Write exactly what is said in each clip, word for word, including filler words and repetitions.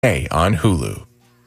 on Hulu.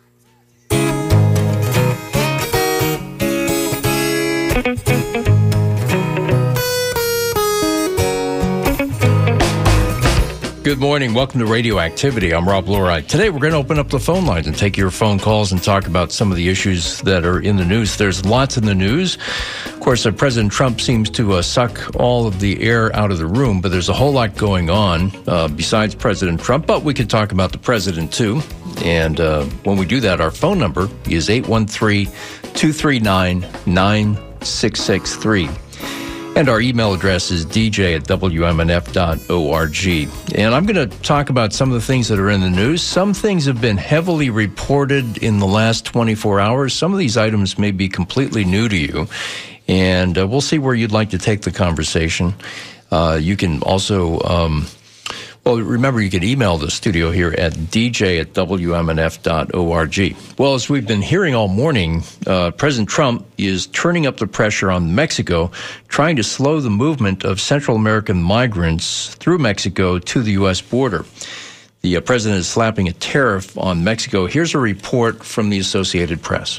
Good morning. Welcome to Radioactivity. I'm Rob Loride. Today we're going to open up the phone lines and take your phone calls and talk about some of the issues that are in the news. There's lots in the news. Of course, uh, President Trump seems to uh, suck all of the air out of the room, but there's a whole lot going on uh, besides President Trump. But we could talk about the president, too. And uh, when we do that, our phone number is eight one three, two three nine, nine six six three. And our email address is d j at w m n f dot org. And I'm going to talk about some of the things that are in the news. Some things have been heavily reported in the last twenty-four hours. Some of these items may be completely new to you. And uh, we'll see where you'd like to take the conversation. Uh, you can also... Um, Well, remember, you can email the studio here at d j at w m n f dot org. Well, as we've been hearing all morning, uh, President Trump is turning up the pressure on Mexico, trying to slow the movement of Central American migrants through Mexico to the U S border. The uh, president is slapping a tariff on Mexico. Here's a report from the Associated Press.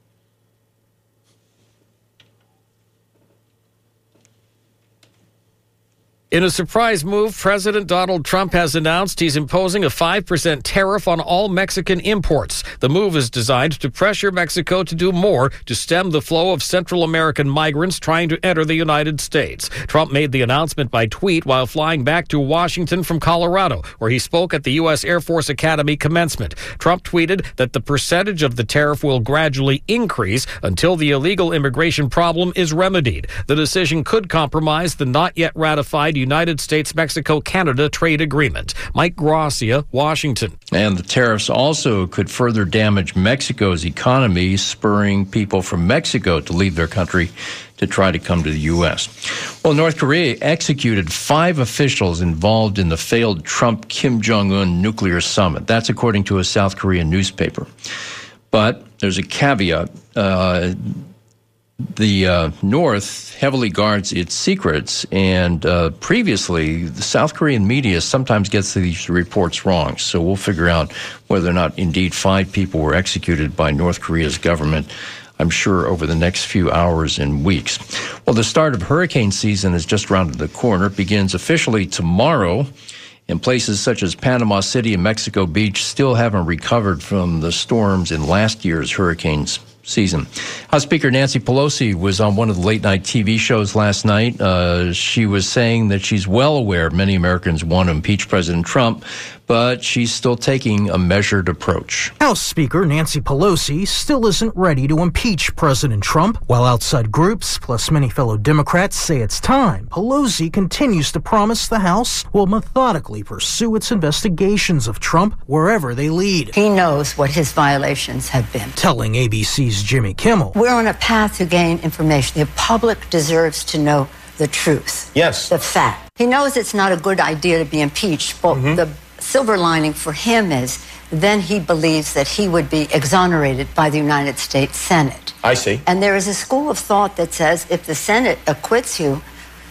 In a surprise move, President Donald Trump has announced he's imposing a five percent tariff on all Mexican imports. The move is designed to pressure Mexico to do more to stem the flow of Central American migrants trying to enter the United States. Trump made the announcement by tweet while flying back to Washington from Colorado, where he spoke at the U S Air Force Academy commencement. Trump tweeted that the percentage of the tariff will gradually increase until the illegal immigration problem is remedied. The decision could compromise the not yet ratified United States-Mexico-Canada trade agreement. Mike Gracia, Washington. And the tariffs also could further damage Mexico's economy, spurring people from Mexico to leave their country to try to come to the U S. Well, North Korea executed five officials involved in the failed Trump-Kim Jong-un nuclear summit. That's according to a South Korean newspaper. But there's a caveat. Uh, The uh, North heavily guards its secrets, and uh, previously, the South Korean media sometimes gets these reports wrong. So we'll figure out whether or not indeed five people were executed by North Korea's government, I'm sure, over the next few hours and weeks. Well, the start of hurricane season is just rounded the corner. It begins officially tomorrow. And places such as Panama City and Mexico Beach still haven't recovered from the storms in last year's hurricanes season. House Speaker Nancy Pelosi was on one of the late-night T V shows last night. Uh, she was saying that she's well aware many Americans want to impeach President Trump, but she's still taking a measured approach. House Speaker Nancy Pelosi still isn't ready to impeach President Trump. While outside groups, plus many fellow Democrats, say it's time, Pelosi continues to promise the House will methodically pursue its investigations of Trump wherever they lead. He knows what his violations have been. Telling A B C's Jimmy Kimmel, we're on a path to gain information. The public deserves to know the truth. Yes. The fact. He knows it's not a good idea to be impeached, but mm-hmm. the silver lining for him is then he believes that he would be exonerated by the United States Senate. I see. And there is a school of thought that says if the Senate acquits you,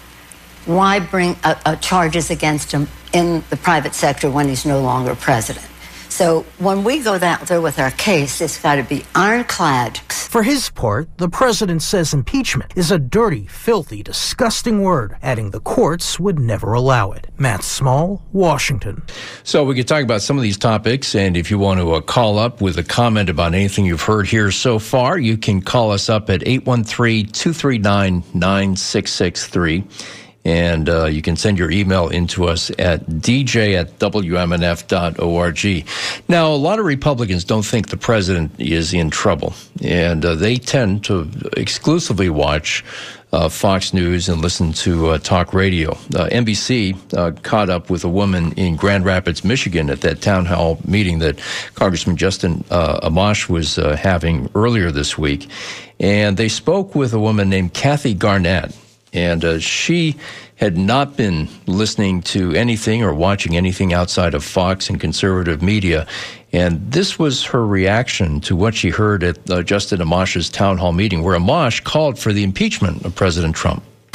why bring a, a charges against him in the private sector when he's no longer president? So when we go out there with our case, it's got to be ironclad. For his part, the president says impeachment is a dirty, filthy, disgusting word, adding the courts would never allow it. Matt Small, Washington. So we could talk about some of these topics, and if you want to uh, call up with a comment about anything you've heard here so far, you can call us up at eight one three, two three nine, nine six six three. And uh, you can send your email into us at d j at w m n f dot org. Now, a lot of Republicans don't think the president is in trouble, and uh, they tend to exclusively watch uh, Fox News and listen to uh, talk radio. Uh, N B C uh, caught up with a woman in Grand Rapids, Michigan at that town hall meeting that Congressman Justin uh, Amash was uh, having earlier this week. And they spoke with a woman named Kathy Garnett. And uh, she had not been listening to anything or watching anything outside of Fox and conservative media. And this was her reaction to what she heard at uh, Justin Amash's town hall meeting, where Amash called for the impeachment of President Trump. I will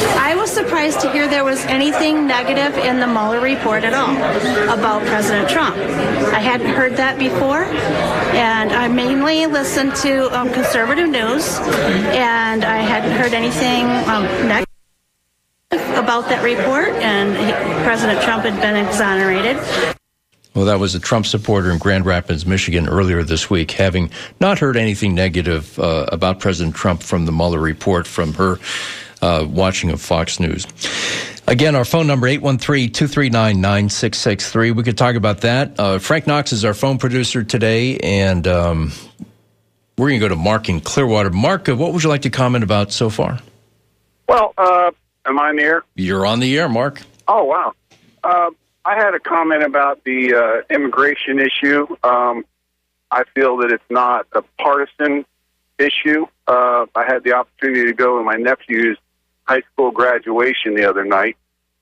was surprised to hear there was anything negative in the Mueller report at all about President Trump. I hadn't heard that before, and I mainly listened to um, conservative news, and I hadn't heard anything um, negative about that report, and he, President Trump had been exonerated. Well, that was a Trump supporter in Grand Rapids, Michigan, earlier this week, having not heard anything negative uh, about President Trump from the Mueller report from her uh, watching of Fox News. Again, our phone number, eight one three, two three nine, nine six six three. We could talk about that. Uh, Frank Knox is our phone producer today, and um, we're going to go to Mark in Clearwater. Mark, uh, what would you like to comment about so far? Well, uh, am I on the air? You're on the air, Mark. Oh, wow. Uh, I had a comment about the uh, immigration issue. Um, I feel that it's not a partisan issue. Uh, I had the opportunity to go to my nephew's high school graduation the other night,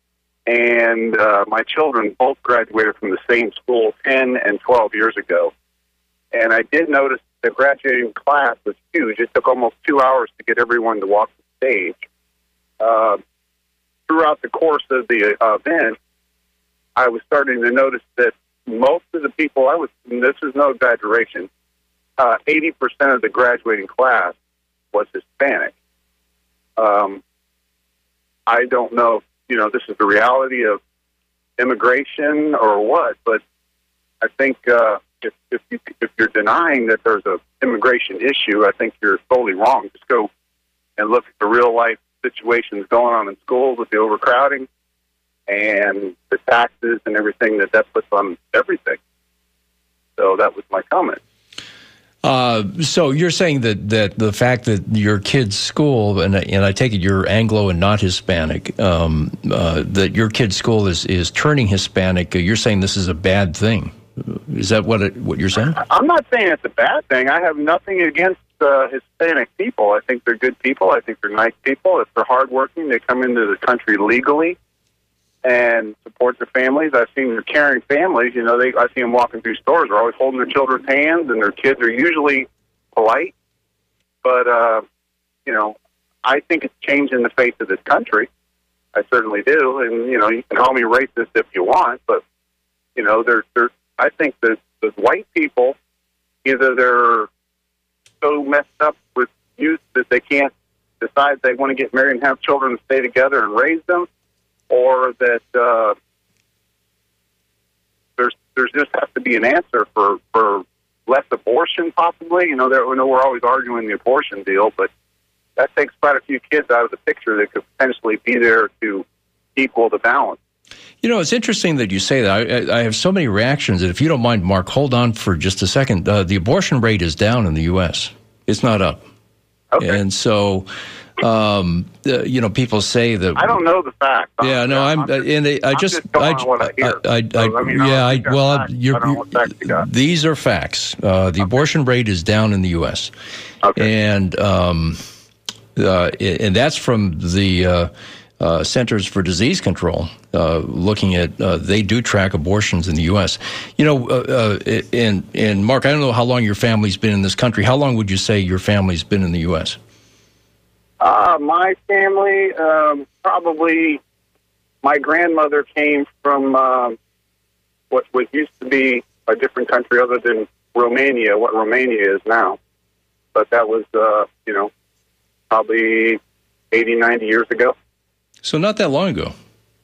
and uh, my children both graduated from the same school ten and twelve years ago. And I did notice the graduating class was huge. It took almost two hours to get everyone to walk the stage. Uh, throughout the course of the uh, event, I was starting to notice that most of the people, I was, and this is no exaggeration, uh, eighty percent of the graduating class was Hispanic. Um, I don't know if, you know, this is the reality of immigration or what, but I think uh, if, if, you, if you're denying that there's an immigration issue, I think you're totally wrong. Just go and look at the real-life situations going on in schools with the overcrowding and the taxes and everything that that puts on everything. So that was my comment. Uh, so you're saying that, that the fact that your kid's school, and, and I take it you're Anglo and not Hispanic, um, uh, that your kid's school is, is turning Hispanic, uh, you're saying this is a bad thing. Is that what it, what you're saying? I'm not saying it's a bad thing. I have nothing against uh, Hispanic people. I think they're good people. I think they're nice people. If they're hardworking, they come into the country legally and support their families. I've seen their caring families. You know, they I see them walking through stores. They're always holding their children's hands, and their kids are usually polite. But, uh, you know, I think it's changing the face of this country. I certainly do. And, you know, you can call me racist if you want, but, you know, they're, they're, I think that the white people, either they're so messed up with youth that they can't decide they want to get married and have children and stay together and raise them, or that uh, there's there's just has to be an answer for, for less abortion, possibly. You know, there, we know we're always arguing the abortion deal, but that takes quite a few kids out of the picture that could potentially be there to equal the balance. You know, it's interesting that you say that. I, I have so many reactions that if you don't mind, Mark, hold on for just a second. Uh, the abortion rate is down in the U S. It's not up. Okay. And so... Um, uh, you know, people say that I don't know the facts. Yeah, no, I'm, I'm just, and I, I just, just going I, on what I hear. I, I, so, I mean, yeah, I, I well, facts. you're, I don't know what facts you got. These are facts. Uh, the okay. abortion rate is down in the U S. Okay, and um, uh, and that's from the uh, uh, Centers for Disease Control. Uh, looking at, uh, they do track abortions in the U S. You know, uh, uh, and and Mark, I don't know how long your family's been in this country. How long would you say your family's been in the U S? Uh, my family, um, probably, my grandmother came from um, what, what used to be a different country other than Romania, what Romania is now. But that was, uh, you know, probably eighty, ninety years ago. So not that long ago.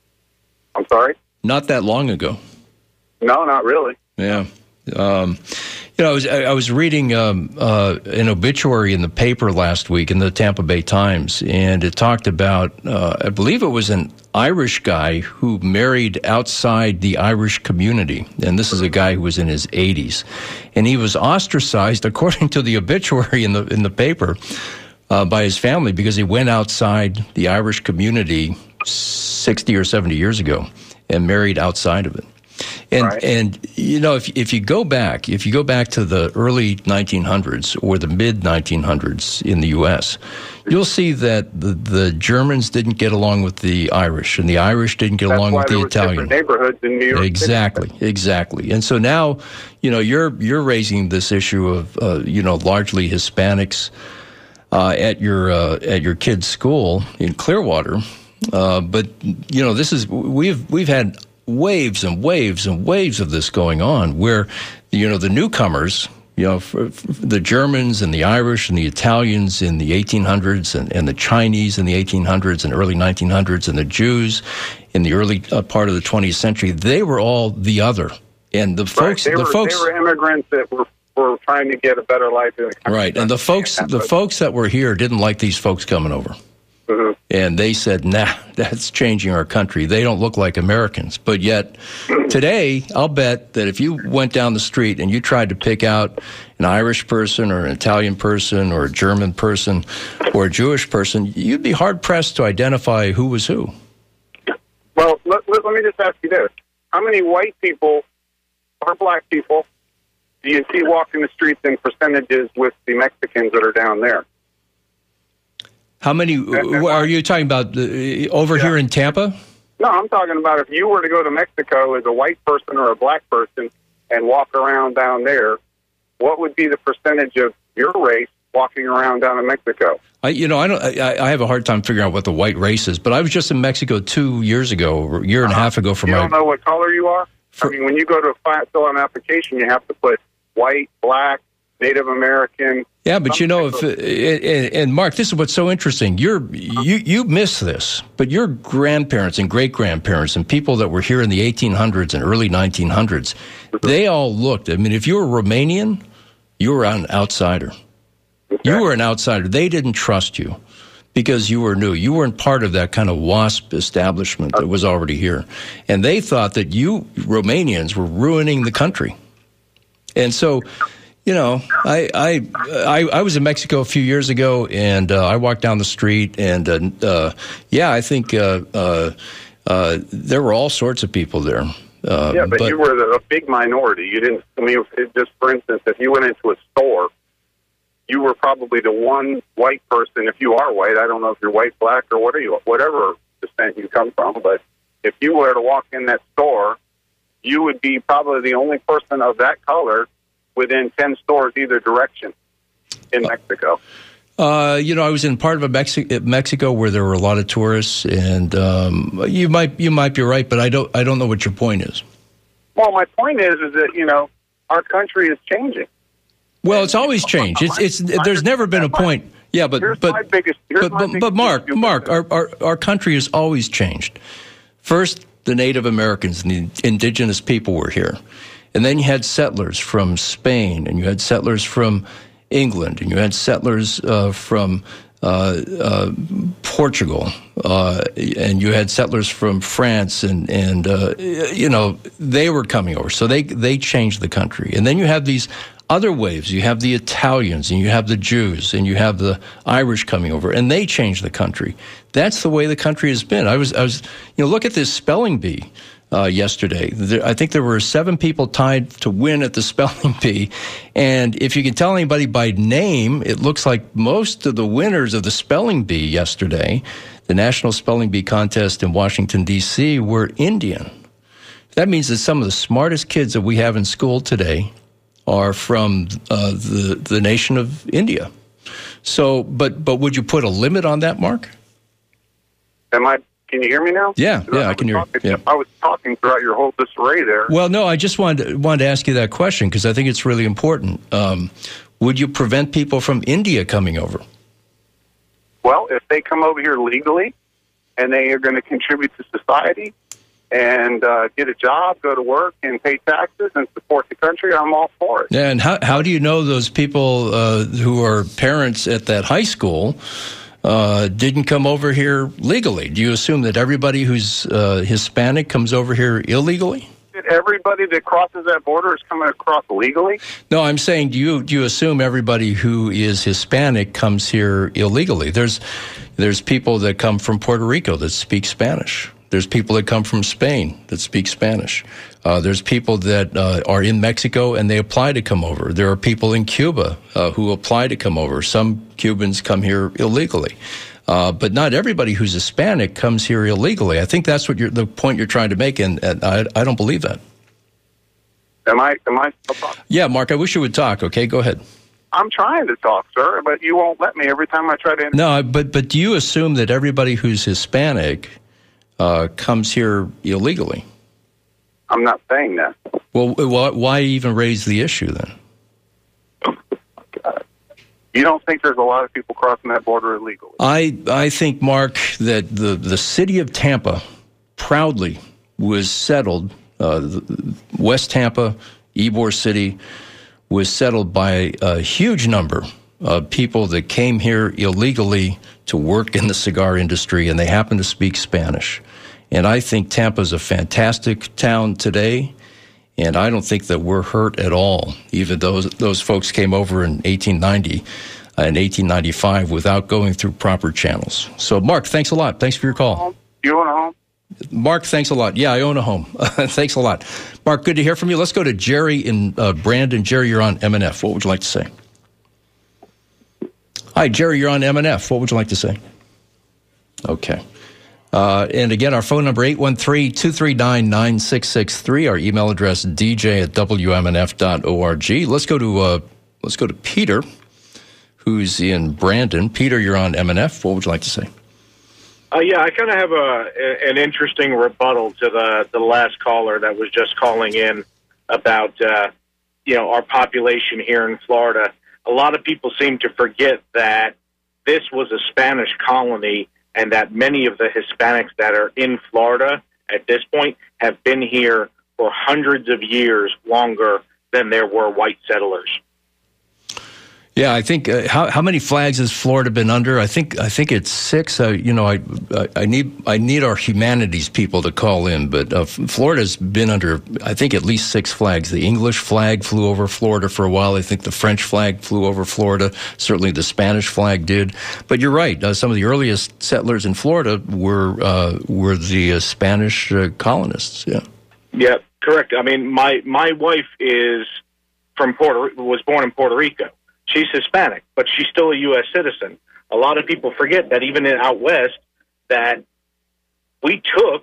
I'm sorry? Not that long ago. No, not really. Yeah. Um, you know, I was, I was reading um, uh, an obituary in the paper last week in the Tampa Bay Times, and it talked about, uh, I believe it was an Irish guy who married outside the Irish community. And this is a guy who was in his eighties. And he was ostracized, according to the obituary in the in the paper, uh, by his family because he went outside the Irish community sixty or seventy years ago and married outside of it. And, right. and you know, if if you go back, if you go back to the early nineteen hundreds or the mid nineteen hundreds in the U S, you'll see that the, the Germans didn't get along with the Irish, and the Irish didn't get That's along why with the there was Italian. different neighborhoods in New York Exactly, City. exactly. And so now, you know, you're you're raising this issue of uh, you know, largely Hispanics uh, at your uh, at your kid's school in Clearwater. Uh, but you know, this is we've we've had waves and waves and waves of this going on, where you know the newcomers, you know, for, for the Germans and the Irish and the Italians in the eighteen hundreds, and, and the Chinese in the eighteen hundreds and early nineteen hundreds, and the Jews in the early uh, part of the twentieth century. They were all the other, and the folks, right. they the were, folks, they were immigrants that were. were trying to get a better life in the country. Right, and the folks, the folks that were here didn't like these folks coming over, mm-hmm. and they said, "Nah, that's changing our country. They don't look like Americans." But yet, today, I'll bet that if you went down the street and you tried to pick out an Irish person or an Italian person or a German person or a Jewish person, you'd be hard pressed to identify who was who. Well, let, let, let me just ask you this: how many white people or black people do you see walking the streets in percentages with the Mexicans that are down there? How many are you talking about uh, over yeah. here in Tampa? No, I'm talking about if you were to go to Mexico as a white person or a black person and walk around down there, what would be the percentage of your race walking around down in Mexico? I, you know, I don't. I, I have a hard time figuring out what the white race is. But I was just in Mexico two years ago, or a year and uh, a half ago. For you my, don't know what color you are? For, I mean, when you go to fill out an application, you have to put white, black, Native American. Yeah, but you know, if and, and Mark, this is what's so interesting. You're you you miss this, but your grandparents and great grandparents and people that were here in the eighteen hundreds and early nineteen hundreds, they all looked. I mean, if you were Romanian, you were an outsider. Okay. You were an outsider. They didn't trust you because you were new. You weren't part of that kind of WASP establishment that was already here, and they thought that you Romanians were ruining the country. And so, you know, I I I, I was in Mexico a few years ago, and uh, I walked down the street, and uh, uh, yeah, I think uh, uh, uh, there were all sorts of people there. Uh, yeah, but, but you were the, a big minority. You didn't. I mean, it, just for instance, if you went into a store, you were probably the one white person. If you are white, I don't know if you're white, black, or what are you, whatever descent you come from. But if you were to walk in that store, you would be probably the only person of that color within ten stores either direction in Mexico. Uh, you know, I was in part of a Mexi- Mexico where there were a lot of tourists, and um, you might you might be right, but I don't I don't know what your point is. Well, my point is is that you know our country is changing. Well, it's always changed. It's it's there's never been a point. Yeah, but here's but my biggest, but, but, but Mark Mark our, our our country has always changed. First, the Native Americans and the indigenous people were here. And then you had settlers from Spain, and you had settlers from England, and you had settlers uh, from uh, uh, Portugal, uh, and you had settlers from France, and, and uh, you know, they were coming over. So they, they changed the country. And then you have these other waves. You have the Italians, and you have the Jews, and you have the Irish coming over, and they changed the country. That's the way the country has been. I was, I was, you know, look at this spelling bee uh, yesterday. There, I think there were seven people tied to win at the spelling bee, and if you can tell anybody by name, it looks like most of the winners of the spelling bee yesterday, the National Spelling Bee Contest in Washington, D C, were Indian. That means that some of the smartest kids that we have in school today are from uh, the the nation of India. So, but but would you put a limit on that, Mark? Am I? Can you hear me now? Yeah, yeah, I, I can hear. Talking, yeah. I was talking throughout your whole disarray there. Well, no, I just wanted to, wanted to ask you that question because I think it's really important. Um, would you prevent people from India coming over? Well, if they come over here legally and they are going to contribute to society and uh, get a job, go to work, and pay taxes and support the country, I'm all for it. Yeah, and how how do you know those people uh, who are parents at that high school uh, didn't come over here legally? Do you assume that everybody who's uh, Hispanic comes over here illegally? Everybody that crosses that border is coming across legally? No, I'm saying, do you do you assume everybody who is Hispanic comes here illegally? There's there's people that come from Puerto Rico that speak Spanish. There's people that come from Spain that speak Spanish. Uh, there's people that uh, are in Mexico and they apply to come over. There are people in Cuba uh, who apply to come over. Some Cubans come here illegally. Uh, but not everybody who's Hispanic comes here illegally. I think that's what you're, the point you're trying to make, and, and I, I don't believe that. Am I? Am I? Yeah, Mark, I wish you would talk. Okay, go ahead. I'm trying to talk, sir, but you won't let me every time I try to. No, but but do you assume that everybody who's Hispanic uh, comes here illegally? I'm not saying that. Well, why, why even raise the issue then? You don't think there's a lot of people crossing that border illegally? I I think, Mark, that the, the city of Tampa proudly was settled, uh, West Tampa, Ybor City, was settled by a huge number of people that came here illegally to work in the cigar industry, and they happen to speak Spanish. And I think Tampa's a fantastic town today, and I don't think that we're hurt at all, even though those folks came over in eighteen ninety and eighteen ninety-five without going through proper channels. So, Mark, thanks a lot. Thanks for your call. You own a home? Mark, thanks a lot. Yeah, I own a home. Thanks a lot. Mark, good to hear from you. Let's go to Jerry in uh, Brandon. Jerry, you're on M N F. What would you like to say? Hi, Jerry, you're on M N F. What would you like to say? Okay. Uh, and again, our phone number, eight one three, two three nine, nine six six three. Our email address, d j at w m n f dot org. Let's go to uh, let's go to Peter, who's in Brandon. Peter, you're on M N F. What would you like to say? Uh, yeah, I kind of have a an interesting rebuttal to the, the last caller that was just calling in about, uh, you know, our population here in Florida. A lot of people seem to forget that this was a Spanish colony and that many of the Hispanics that are in Florida at this point have been here for hundreds of years longer than there were white settlers. Yeah, I think uh, how how many flags has Florida been under? I think I think it's six. Uh, you know, I I need I need our humanities people to call in, but uh, Florida's been under I think at least six flags. The English flag flew over Florida for a while. I think the French flag flew over Florida. Certainly, the Spanish flag did. But you're right. Uh, some of the earliest settlers in Florida were uh, were the uh, Spanish uh, colonists. Yeah. Yeah, correct. I mean, my my wife is from Puerto was born in Puerto Rico. She's Hispanic, but she's still a U S citizen. A lot of people forget that even in out west, that we took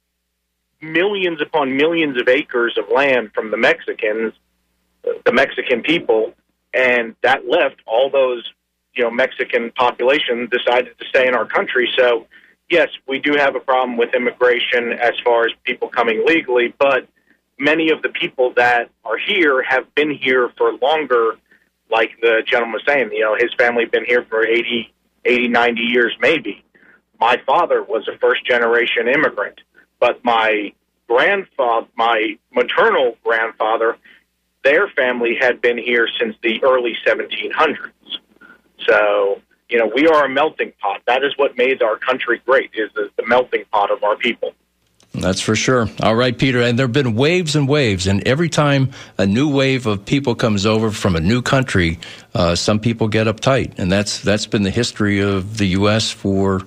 millions upon millions of acres of land from the Mexicans, the Mexican people, and that left all those, you know, Mexican population decided to stay in our country. So, yes, we do have a problem with immigration as far as people coming legally, but many of the people that are here have been here for longer. Like the gentleman was saying, you know, his family been here for eighty, eighty, ninety years maybe. My father was a first-generation immigrant, but my grandfather, my maternal grandfather, their family had been here since the early seventeen hundreds. So, you know, we are a melting pot. That is what made our country great, is the, the melting pot of our people. That's for sure. All right, Peter. And there have been waves and waves. And every time a new wave of people comes over from a new country, uh, some people get uptight. And that's that's been the history of the U S for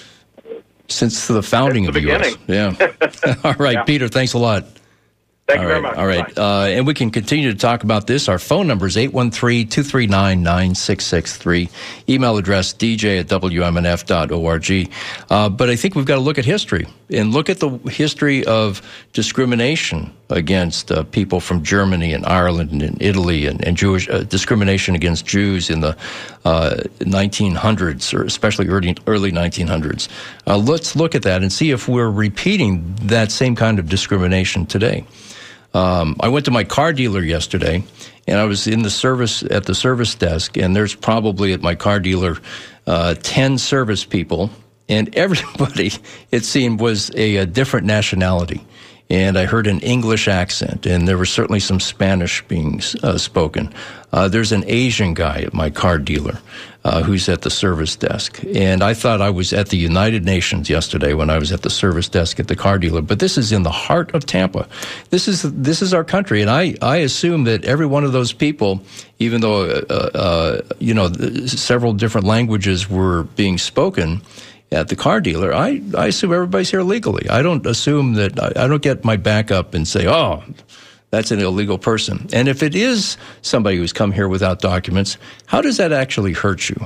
since the founding Since the of the U S. Yeah. All right, yeah. Peter, thanks a lot. Thank all you right, very much. All right. Uh, and we can continue to talk about this. Our phone number is eight one three, two three nine, nine six six three. Email address, d j at w m n f dot org. Uh, but I think we've got to look at history and look at the history of discrimination against uh, people from Germany and Ireland and Italy and, and Jewish uh, discrimination against Jews in the uh, nineteen hundreds, or especially early, early nineteen hundreds. Uh, let's look at that and see if we're repeating that same kind of discrimination today. Um, I went to my car dealer yesterday, and I was in the service at the service desk, and there's probably at my car dealer uh, ten service people, and everybody, it seemed, was a, a different nationality. And I heard an English accent, and there was certainly some Spanish being uh, spoken. Uh, there's an Asian guy at my car dealer uh, who's at the service desk. And I thought I was at the United Nations yesterday when I was at the service desk at the car dealer. But this is in the heart of Tampa. This is this is our country. And I, I assume that every one of those people, even though, uh, uh, you know, several different languages were being spoken at the car dealer, I, I assume everybody's here legally. I don't assume that, I, I don't get my back up and say, oh, that's an illegal person. And if it is somebody who's come here without documents, how does that actually hurt you?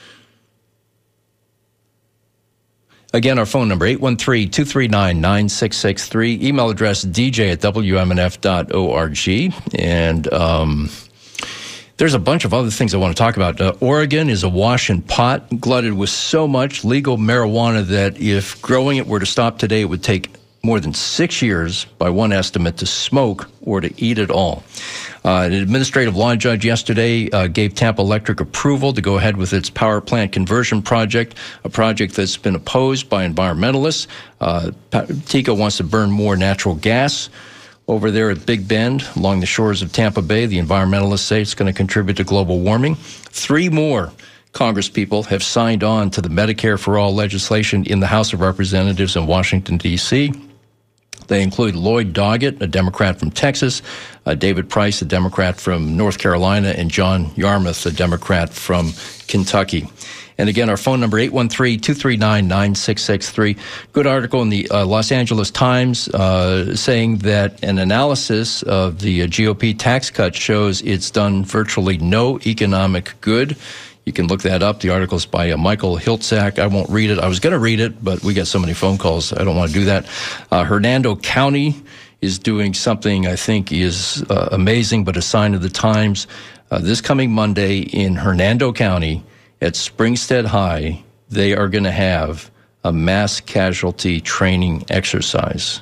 Again, our phone number, eight one three, two three nine, nine six six three. Email address, d j at w m n f dot org. And um, There's a bunch of other things I want to talk about. Uh, Oregon is awash in pot, glutted with so much legal marijuana that if growing it were to stop today, it would take more than six years, by one estimate, to smoke or to eat it all. Uh, an administrative law judge yesterday uh, gave Tampa Electric approval to go ahead with its power plant conversion project, a project that's been opposed by environmentalists. Uh, TECO wants to burn more natural gas over there at Big Bend, along the shores of Tampa Bay. The environmentalists say it's going to contribute to global warming. Three more Congresspeople have signed on to the Medicare for All legislation in the House of Representatives in Washington, D C They include Lloyd Doggett, a Democrat from Texas, uh, David Price, a Democrat from North Carolina, and John Yarmuth, a Democrat from Kentucky. And again, our phone number, eight one three, two three nine, nine six six three. Good article in the uh, Los Angeles Times uh, saying that an analysis of the uh, G O P tax cut shows it's done virtually no economic good. You can look that up. The article is by uh, Michael Hiltsack. I won't read it. I was going to read it, but we get so many phone calls. I don't want to do that. Uh, Hernando County is doing something I think is uh, amazing, but a sign of the times. Uh, this coming Monday in Hernando County, at Springstead High, they are going to have a mass casualty training exercise.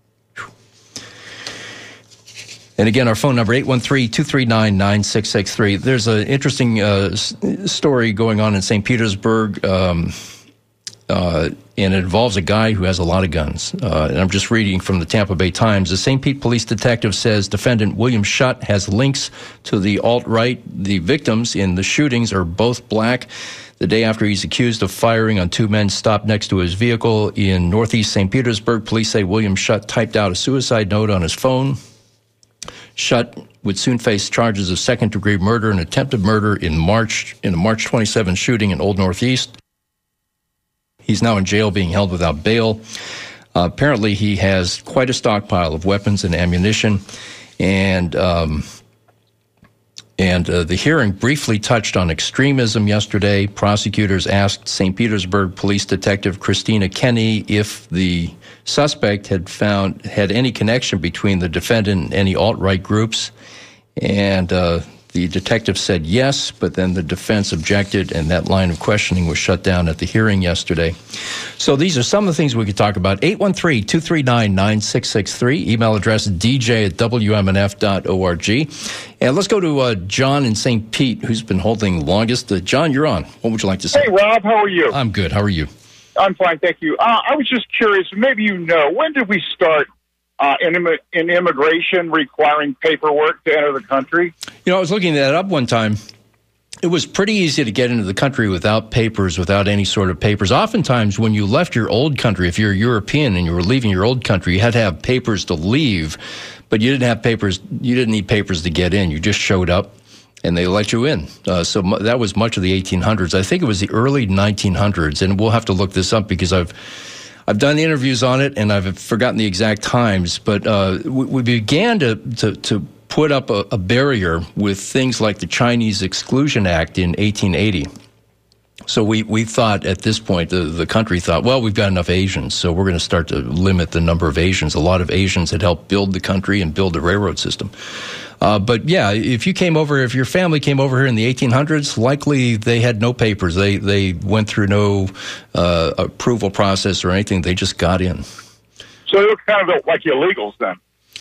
And again, our phone number, eight one three, two three nine, nine six six three. There's an interesting uh, story going on in Saint Petersburg, um, uh, and it involves a guy who has a lot of guns. Uh, and I'm just reading from the Tampa Bay Times. The Saint Pete police detective says defendant William Schutt has links to the alt-right. The victims in the shootings are both black. The day after he's accused of firing on two men stopped next to his vehicle in northeast Saint Petersburg, police say William Schutt typed out a suicide note on his phone. Schutt would soon face charges of second-degree murder and attempted murder in March in a March twenty-seventh shooting in Old Northeast. He's now in jail being held without bail. Uh, apparently, he has quite a stockpile of weapons and ammunition. And um, and uh, the hearing briefly touched on extremism yesterday. Prosecutors asked Saint Petersburg Police Detective Christina Kenny if the suspect had found had any connection between the defendant and any alt-right groups. And uh, the detective said yes, but then the defense objected, and that line of questioning was shut down at the hearing yesterday. So these are some of the things we could talk about. eight one three, two three nine, nine six six three. Email address d j at w m n f dot org. And let's go to uh, John in Saint Pete, who's been holding longest. Uh, John, you're on. What would you like to say? Hey, Rob, how are you? I'm good. How are you? I'm fine, thank you. Uh, I was just curious, maybe you know, when did we start uh, in, Im- in immigration requiring paperwork to enter the country? You know, I was looking that up one time. It was pretty easy to get into the country without papers, without any sort of papers. Oftentimes, when you left your old country, if you're European and you were leaving your old country, you had to have papers to leave, but you didn't have papers. You didn't need papers to get in. You just showed up, and they let you in. Uh, so mu- that was much of the eighteen hundreds. I think it was the early nineteen hundreds, and we'll have to look this up because I've I've done interviews on it, and I've forgotten the exact times. But uh, we, we began to to, to put up a, a barrier with things like the Chinese Exclusion Act in eighteen eighty. So we, we thought at this point, the, the country thought, well, we've got enough Asians, so we're going to start to limit the number of Asians. A lot of Asians had helped build the country and build the railroad system. Uh, but yeah, if you came over, if your family came over here in the eighteen hundreds, likely they had no papers. They they went through no uh, approval process or anything. They just got in. So they were kind of like illegals then?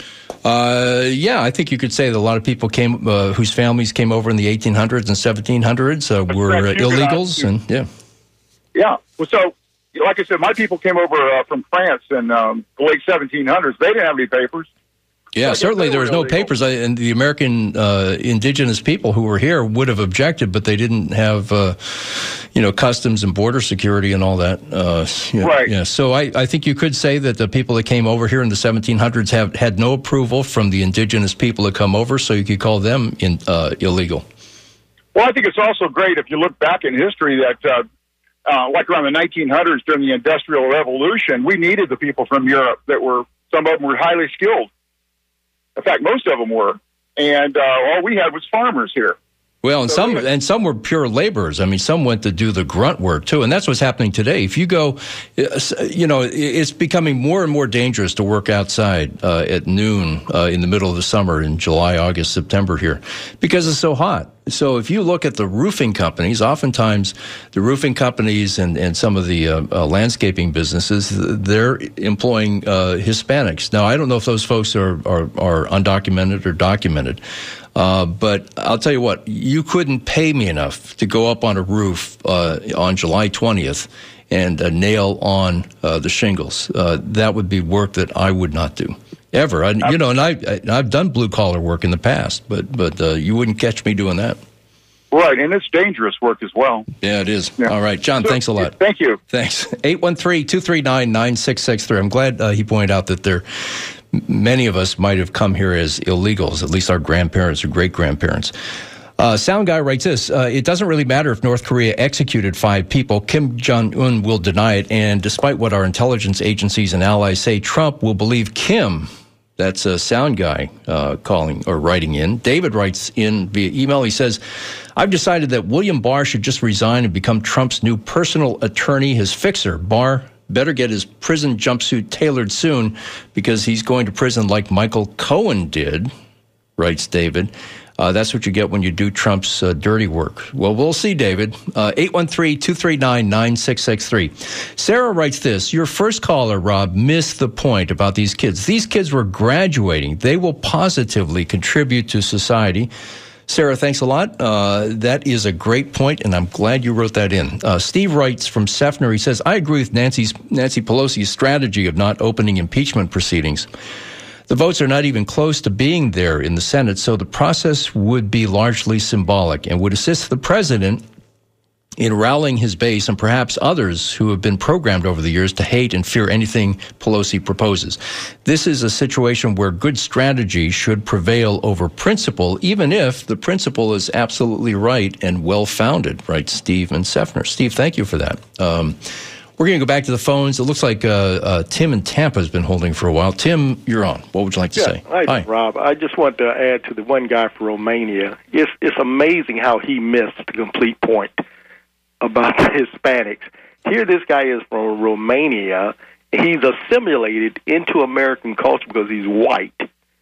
Uh, yeah, I think you could say that a lot of people came, uh, whose families came over in the eighteen hundreds and seventeen hundreds uh, were uh, illegals, and yeah. Yeah. Well, so like I said, my people came over uh, from France in um, the late seventeen hundreds. They didn't have any papers. Yeah, so certainly there was no illegal. papers, I, and the American uh, indigenous people who were here would have objected, but they didn't have, uh, you know, customs and border security and all that. Uh, yeah, right. Yeah. So I, I think you could say that the people that came over here in the seventeen hundreds have had no approval from the indigenous people that come over, so you could call them in, uh, illegal. Well, I think it's also great if you look back in history that, uh, uh, like around the nineteen hundreds during the Industrial Revolution, we needed the people from Europe that were, some of them were highly skilled. In fact, most of them were. And uh, all we had was farmers here. Well, and some and some were pure laborers. I mean, some went to do the grunt work too, and that's what's happening today. If you go, you know, it's becoming more and more dangerous to work outside uh, at noon uh, in the middle of the summer in July, August, September here, because it's so hot. So if you look at the roofing companies, oftentimes the roofing companies and, and some of the uh, uh, landscaping businesses, they're employing uh, Hispanics. Now, I don't know if those folks are, are, are undocumented or documented. Uh, but I'll tell you what, you couldn't pay me enough to go up on a roof uh, on July twentieth and uh, nail on uh, the shingles. Uh, that would be work that I would not do ever. I, you know, and I, I I've done blue collar work in the past, but but uh, you wouldn't catch me doing that. Right, and it's dangerous work as well. Yeah, it is. Yeah. All right, John, So, thanks a lot. Thank you. Thanks. eight one three, two three nine, nine six six three. I'm glad uh, he pointed out that there, many of us might have come here as illegals, at least our grandparents or great-grandparents. Uh, Sound Guy writes this, uh, it doesn't really matter if North Korea executed five people. Kim Jong-un will deny it, and despite what our intelligence agencies and allies say, Trump will believe Kim. That's a Sound Guy uh, calling or writing in. David writes in via email. He says, I've decided that William Barr should just resign and become Trump's new personal attorney, his fixer. Barr better get his prison jumpsuit tailored soon because he's going to prison like Michael Cohen did, writes David. Uh, that's what you get when you do Trump's uh, dirty work. Well, we'll see, David. Uh, eight one three, two three nine, nine six six three. Sarah writes this. Your first caller, Rob, missed the point about these kids. These kids were graduating. They will positively contribute to society. Sarah, thanks a lot. Uh, that is a great point, and I'm glad you wrote that in. Uh, Steve writes from Sefner. He says, I agree with Nancy's, Nancy Pelosi's strategy of not opening impeachment proceedings. The votes are not even close to being there in the Senate, so the process would be largely symbolic and would assist the president in rallying his base and perhaps others who have been programmed over the years to hate and fear anything Pelosi proposes. This is a situation where good strategy should prevail over principle, even if the principle is absolutely right and well-founded, writes Steve and Sefner. Steve, thank you for that. Um, We're going to go back to the phones. It looks like uh, uh, Tim in Tampa has been holding for a while. Tim, you're on. What would you like to yeah, say? Hi, Hi, Rob. I just want to add to the one guy from Romania. It's, it's amazing how he missed the complete point about Hispanics. Here this guy is from Romania. He's assimilated into American culture because he's white.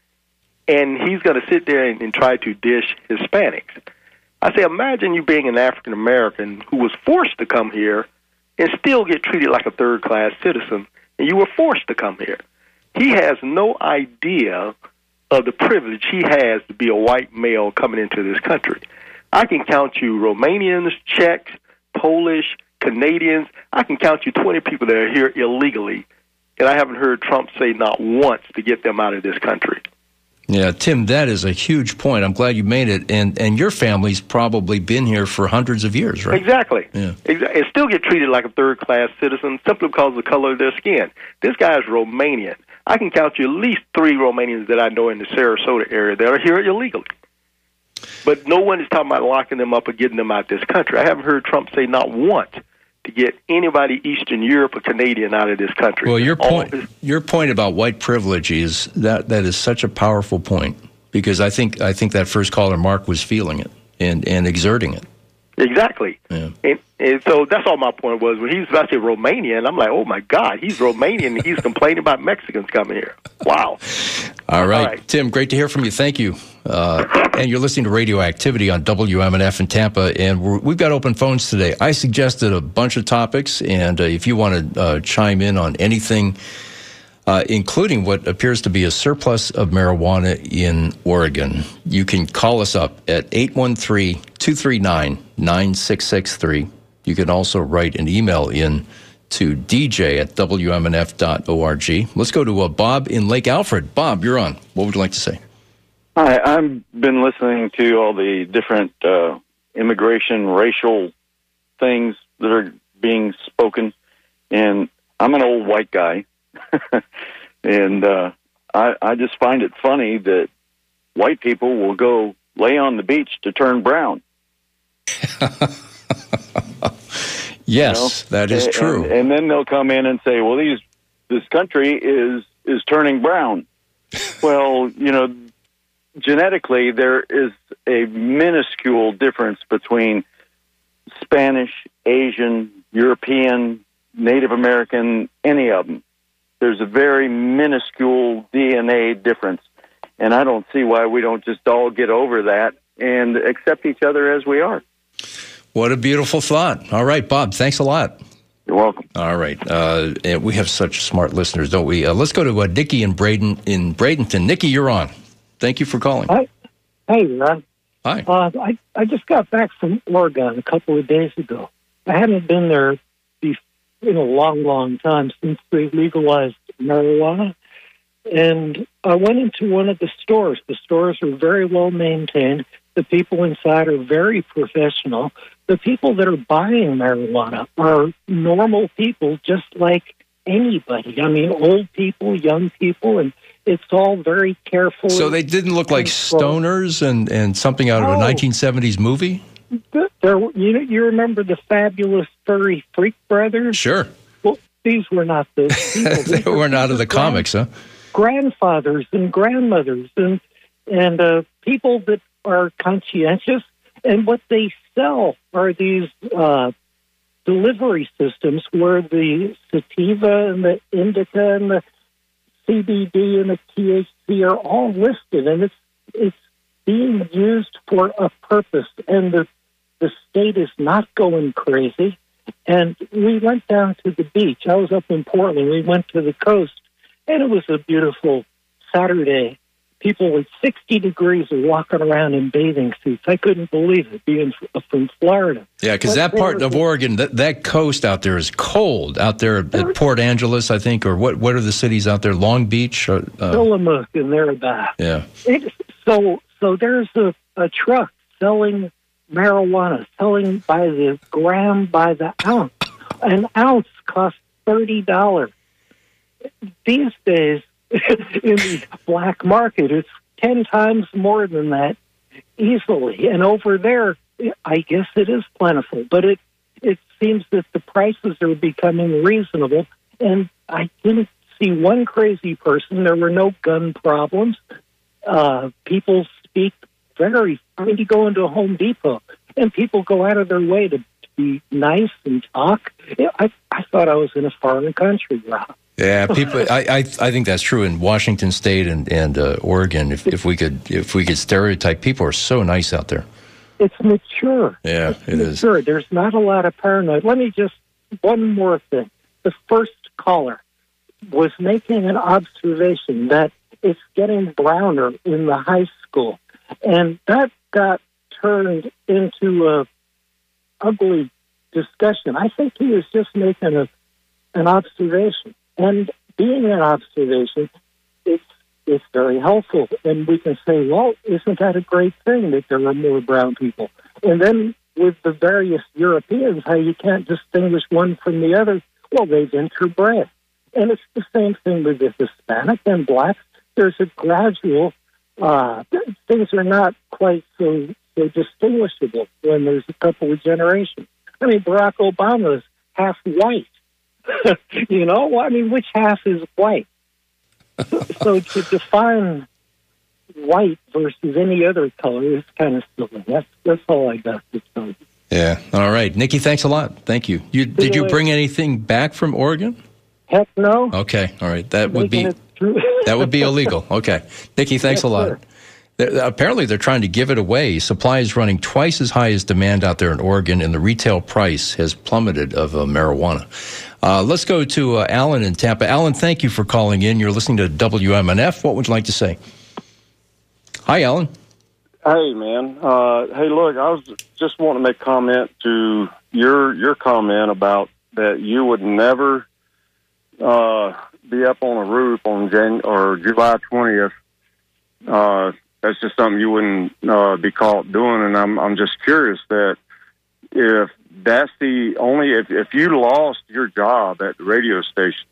And he's going to sit there and, and try to dish Hispanics. I say, imagine you being an African-American who was forced to come here and still get treated like a third-class citizen, and you were forced to come here. He has no idea of the privilege he has to be a white male coming into this country. I can count you Romanians, Czechs, Polish, Canadians. I can count you twenty people that are here illegally, and I haven't heard Trump say not once to get them out of this country. Yeah, Tim, that is a huge point. I'm glad you made it. And and your family's probably been here for hundreds of years, right? Exactly. Yeah. And still get treated like a third-class citizen simply because of the color of their skin. This guy is Romanian. I can count you at least three Romanians that I know in the Sarasota area that are here illegally. But no one is talking about locking them up or getting them out of this country. I haven't heard Trump say not once to get anybody Eastern Europe or Canadian out of this country. Well, your point, All, your point about white privilege is that that is such a powerful point because I think I think that first caller, Mark, was feeling it and, and exerting it. Exactly. Yeah. And, and so that's all my point was. When he's about to say Romanian, I'm like, oh, my God, he's Romanian, and he's complaining about Mexicans coming here. Wow. All right. All right. Tim, great to hear from you. Thank you. Uh, and you're listening to Radioactivity on W M N F in Tampa, and we're, we've got open phones today. I suggested a bunch of topics, and uh, if you want to uh, chime in on anything, uh, including what appears to be a surplus of marijuana in Oregon, you can call us up at eight one three, two three nine, nine six six three. You can also write an email in to d j at w m n f dot org. Let's go to uh, Bob in Lake Alfred. Bob, you're on. What would you like to say? Hi, I've been listening to all the different uh, immigration, racial things that are being spoken, and I'm an old white guy, and uh, I, I just find it funny that white people will go lay on the beach to turn brown. Yes, you know? That is and, true. And, and then they'll come in and say, well, these this country is, is turning brown. Well, you know, genetically, there is a minuscule difference between Spanish, Asian, European, Native American, any of them. There's a very minuscule D N A difference. And I don't see why we don't just all get over that and accept each other as we are. What a beautiful thought. All right, Bob, thanks a lot. You're welcome. All right. Uh, and we have such smart listeners, don't we? Uh, let's go to uh, Nikki in Braden in Bradenton. Nikki, you're on. Thank you for calling. Hi. Hey, Ron. Hi. Uh, I, I just got back from Oregon a couple of days ago. I hadn't been there be- in a long, long time since they legalized marijuana. And I went into one of the stores. The stores are very well maintained. The people inside are very professional. The people that are buying marijuana are normal people, just like anybody. I mean, old people, young people, and it's all very careful. So they didn't look like stoners and, and something out of a Oh. nineteen seventies movie? There, you know, you remember the fabulous furry freak brothers? Sure. Well, these were not those people. They These were not of the grand- comics, huh? grandfathers and grandmothers and and uh, people that are conscientious. And what they sell are these uh, delivery systems where the sativa and the indica and the C B D and the T H C are all listed, and it's it's being used for a purpose. And the the state is not going crazy. And we went down to the beach. I was up in Portland. We went to the coast, and it was a beautiful Saturday. People with sixty degrees are walking around in bathing suits. I couldn't believe it, being f- from Florida. Yeah, because But that part there of was- Oregon, that, that coast out there is cold. Out there at Port Angeles, I think, or what What are the cities out there? Long Beach? Or, uh, Tillamook and thereabouts. yeah. It, so, so there's a, a truck selling marijuana, selling by the gram, by the ounce. An ounce costs thirty dollars. These days, in the black market, it's ten times more than that easily. And over there, I guess it is plentiful, but it it seems that the prices are becoming reasonable. And I didn't see one crazy person. There were no gun problems. Uh, people speak very. I mean, you go into a Home Depot, and people go out of their way to, to be nice and talk. I I thought I was in a foreign country, Rob. Yeah, people. I, I I think that's true in Washington State and and uh, Oregon. If if we could if we could stereotype, people are so nice out there. It's mature. Yeah, it's it is. mature. There's not a lot of paranoia. Let me just one more thing. The first caller was making an observation that it's getting browner in the high school, and that got turned into a ugly discussion. I think he was just making a an observation. And being an observation, it's it's very helpful. And we can say, well, isn't that a great thing that there are more brown people? And then with the various Europeans, how you can't distinguish one from the other, well, they've interbred. And it's the same thing with the Hispanic and blacks. There's a gradual, uh, things are not quite so, so distinguishable when there's a couple of generations. I mean, Barack Obama is half white. You know, I mean, which half is white? So, so to define white versus any other color is kind of silly. That's that's all I got to tell you. Yeah. All right, Nikki. Thanks a lot. Thank you. You did you bring anything back from Oregon? Heck no. Okay. All right. That would be Making it through. that would be illegal. Okay, Nikki. Thanks Yes, a lot. sir. They're- Apparently, they're trying to give it away. Supply is running twice as high as demand out there in Oregon, and the retail price has plummeted of uh, marijuana. Uh, let's go to uh, Alan in Tampa. Alan, thank you for calling in. You're listening to W M N F. What would you like to say? Hi, Alan. Hey, man. Uh, hey, look, I was just wanting to make a comment to your your comment about that you would never uh, be up on a roof on Jan- or July twentieth. Uh, that's just something you wouldn't uh, be caught doing, and I'm I'm just curious that if that's the only if if you lost your job at the radio station,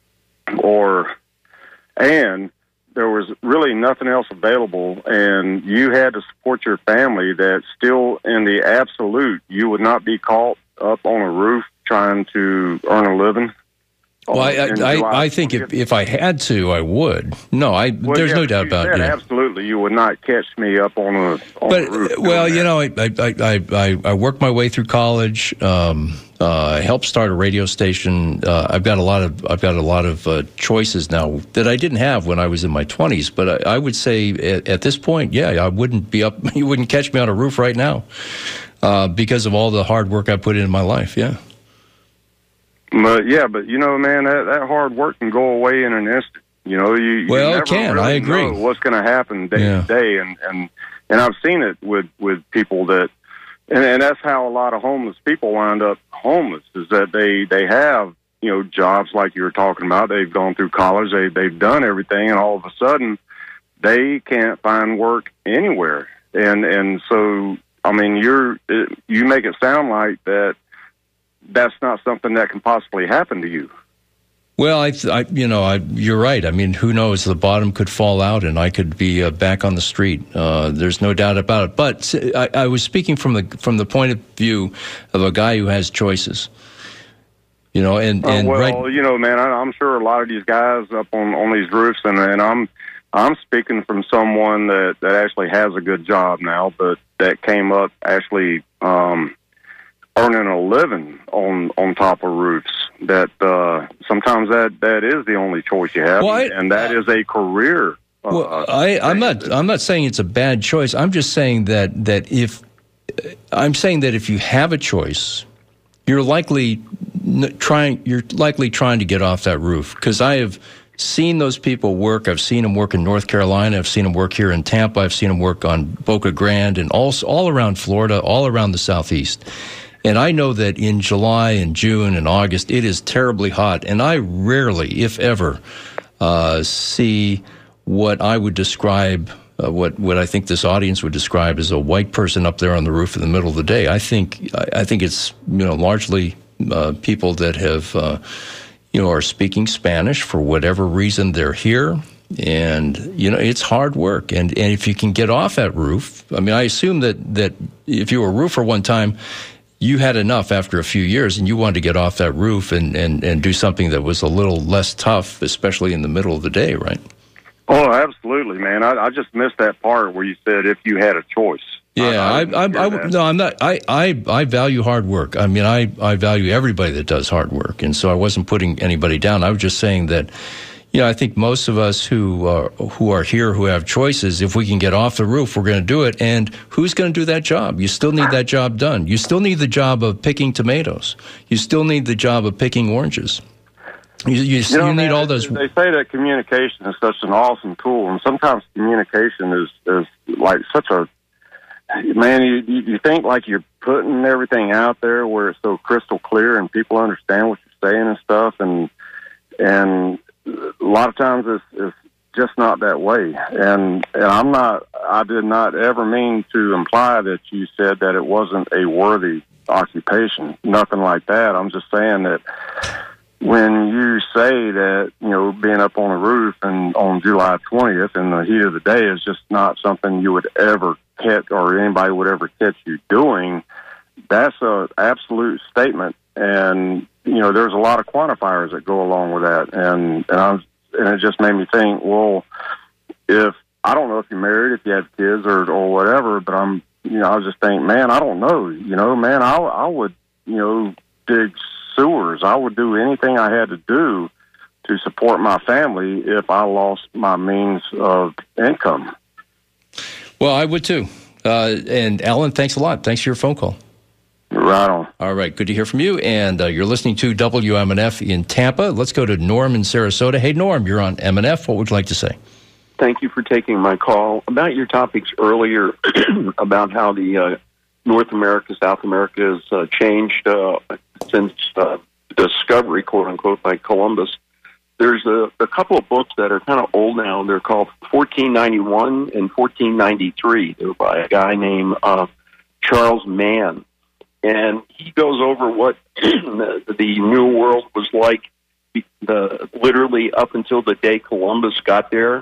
or and there was really nothing else available, and you had to support your family, that still in the absolute you would not be caught up on a roof trying to earn a living. Well, I, in I, July I, I think if, if I had to, I would. No, I. Well, there's yeah, no doubt you about said it. Yeah. Absolutely, you would not catch me up on a. On But the roof well, doing you that. know, I I, I I I worked my way through college. Um, uh, I helped start a radio station. Uh, I've got a lot of I've got a lot of uh, choices now that I didn't have when I was in my twenties. But I, I would say at, at this point, yeah, I wouldn't be up. You wouldn't catch me on a roof right now uh, because of all the hard work I put in my life. Yeah. But yeah, but you know, man, that, that hard work can go away in an instant. You know, you, you Well, it never can. really I agree. know what's going to happen day Yeah. to day, and and and I've seen it with with people that, and, and that's how a lot of homeless people wind up homeless, is that they they have, you know, jobs like you were talking about. They've gone through college, they they've done everything, and all of a sudden they can't find work anywhere, and and so I mean, you're you make it sound like that. That's not something that can possibly happen to you. Well, I, I you know, I, you're right. I mean, who knows? The bottom could fall out, and I could be uh, back on the street. Uh, there's no doubt about it. But I, I was speaking from the from the point of view of a guy who has choices. You know, and, and uh, well, right. you know, man, I, I'm sure a lot of these guys up on, on these roofs, and, and I'm I'm speaking from someone that, that actually has a good job now, but that came up actually. Um, earning a living on, on top of roofs, that uh, sometimes that, that is the only choice you have, Well, I- and that is a career. Uh, Well, I, I'm not. I'm not saying it's a bad choice. I'm just saying that that if I'm saying that if you have a choice, you're likely n- trying. You're likely trying to get off that roof, because I have seen those people work. I've seen them work in North Carolina. I've seen them work here in Tampa. I've seen them work on Boca Grande and also all around Florida, all around the Southeast. And I know that in July and June and August, it is terribly hot. And I rarely, if ever, uh, see what I would describe, uh, what, what I think this audience would describe as a white person up there on the roof in the middle of the day. I think I, I think it's, you know, largely uh, people that have, uh, you know, are speaking Spanish for whatever reason they're here. And, you know, it's hard work. And, and if you can get off that roof, I mean, I assume that, that if you were a roofer one time, you had enough after a few years and you wanted to get off that roof and, and, and do something that was a little less tough, especially in the middle of the day, right? Oh, absolutely, man. I, I just missed that part where you said if you had a choice. Yeah, I, I, I, I, I no, I'm not. I, I, I value hard work. I mean, I, I value everybody that does hard work, and so I wasn't putting anybody down. I was just saying that, you know, I think most of us who are who are here who have choices, if we can get off the roof, we're going to do it. And who's going to do that job? You still need that job done. You still need the job of picking tomatoes. You still need the job of picking oranges. You, you, You know, you need man, all those. They say that communication is such an awesome tool, and sometimes communication is, is like such a man. You you think like you're putting everything out there where it's so crystal clear and people understand what you're saying and stuff, and and a lot of times it's, it's just not that way. And and I'm not. I did not ever mean to imply that you said that it wasn't a worthy occupation. Nothing like that. I'm just saying that. When you say that, you know, being up on a roof and on July twentieth in the heat of the day is just not something you would ever catch or anybody would ever catch you doing, that's a absolute statement. And, you know, there's a lot of quantifiers that go along with that. And, and I was, and it just made me think, well, if, I don't know if you're married, if you have kids or, or whatever, but I'm, you know, I was just thinking, man, I don't know, you know, man, I, I would, you know, dig sewers. I would do anything I had to do to support my family if I lost my means of income. Well, I would too. Uh, and Alan, thanks a lot. Thanks for your phone call. Right on. All right, good to hear from you. And uh, you're listening to W M N F in Tampa. Let's go to Norm in Sarasota. Hey, Norm, you're on M N F. What would you like to say? Thank you for taking my call. About your topics earlier about how the uh, North America, South America has uh, changed uh, since uh, discovery, quote unquote, by Columbus. There's a, a couple of books that are kind of old now. They're called fourteen ninety-one and fourteen ninety-three. They're by a guy named uh, Charles Mann. And he goes over what the, the New World was like, the, literally up until the day Columbus got there,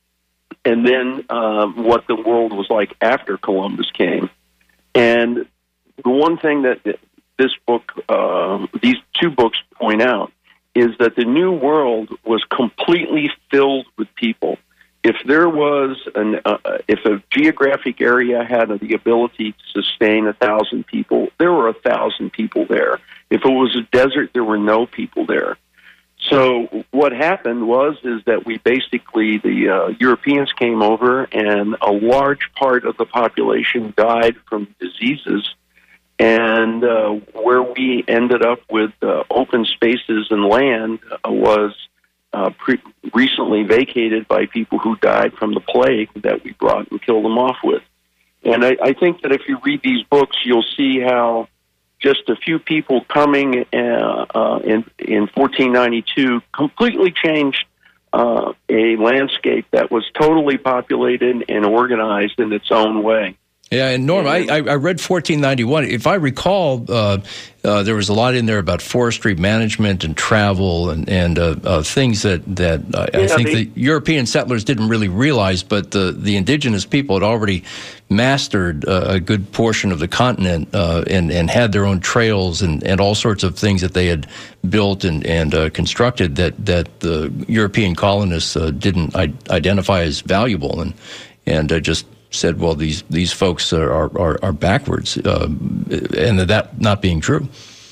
and then uh, what the world was like after Columbus came. And the one thing that this book, uh, these two books point out, is that the New World was completely filled with people. If there was an, uh, if a geographic area had the ability to sustain a thousand people, there were a thousand people there. If it was a desert, there were no people there. So what happened was is that we basically, the uh, Europeans came over, and a large part of the population died from diseases. And uh, where we ended up with uh, open spaces and land uh, was uh, pre- recently vacated by people who died from the plague that we brought and killed them off with. And I, I think that if you read these books, you'll see how just a few people coming uh, uh, in, in fourteen ninety-two completely changed uh, a landscape that was totally populated and organized in its own way. Yeah, and Norm, I, I read fourteen ninety-one. If I recall, uh, uh, there was a lot in there about forestry management and travel and, and uh, uh, things that, that uh, I Yeah, think they- the European settlers didn't really realize, but the, the indigenous people had already mastered uh, a good portion of the continent uh, and, and had their own trails and, and all sorts of things that they had built and, and uh, constructed that, that the European colonists uh, didn't I- identify as valuable and, and uh, just said, well, these these folks are are, are backwards, um, and that not being true.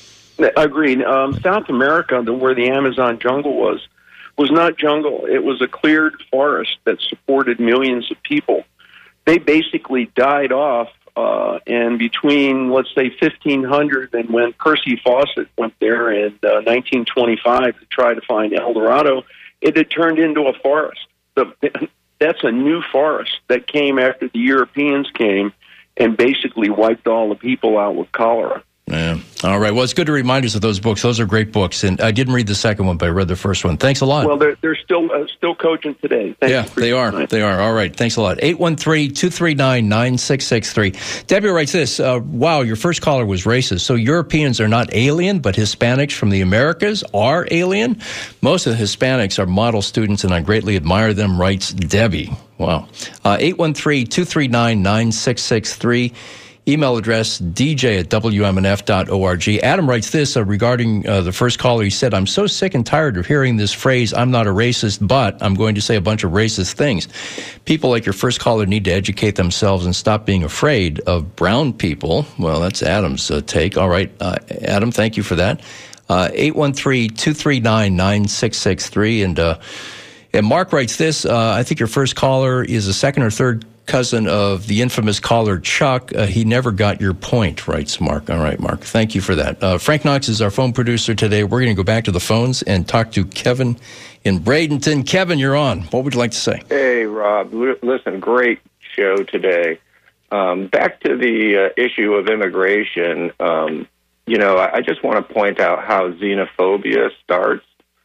Agreed. Um, South America, the, where the Amazon jungle was, was not jungle. It was a cleared forest that supported millions of people. They basically died off, uh, and between, let's say, fifteen hundred and when Percy Fawcett went there in uh, nineteen twenty-five to try to find El Dorado, it had turned into a forest. The, That's a new forest that came after the Europeans came and basically wiped all the people out with cholera. Yeah. All right. Well, it's good to remind us of those books. Those are great books. And I didn't read the second one, but I read the first one. Thanks a lot. Well, they're, they're still uh, still coaching today. Thank yeah, you for they your are. time. They are. All right. Thanks a lot. eight one three, two three nine, nine six six three. Debbie writes this. Uh, wow, your first caller was racist. So Europeans are not alien, but Hispanics from the Americas are alien? Most of the Hispanics are model students, and I greatly admire them, writes Debbie. Wow. Uh, eight one three, two three nine, nine six six three. Email address, d j at w m n f dot org. Adam writes this uh, regarding uh, the first caller. He said, I'm so sick and tired of hearing this phrase, I'm not a racist, but I'm going to say a bunch of racist things. People like your first caller need to educate themselves and stop being afraid of brown people. Well, that's Adam's uh, take. All right, uh, Adam, thank you for that. Uh, eight one three, two three nine, nine six six three. And, uh, and Mark writes this. Uh, I think your first caller is a second or third cousin of the infamous caller Chuck. Uh, he never got your point, writes Mark. All right, Mark. Thank you for that. Uh, Frank Knox is our phone producer today. We're going to go back to the phones and talk to Kevin in Bradenton. Kevin, you're on. What would you like to say? Hey, Rob. L- listen, great show today. Um, back to the uh, issue of immigration, um, you know, I, I just want to point out how xenophobia starts.